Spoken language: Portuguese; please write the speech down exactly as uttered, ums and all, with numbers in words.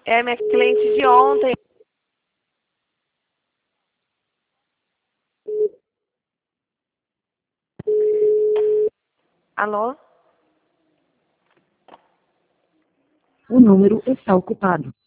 É minha cliente de ontem. Alô? O número está ocupado.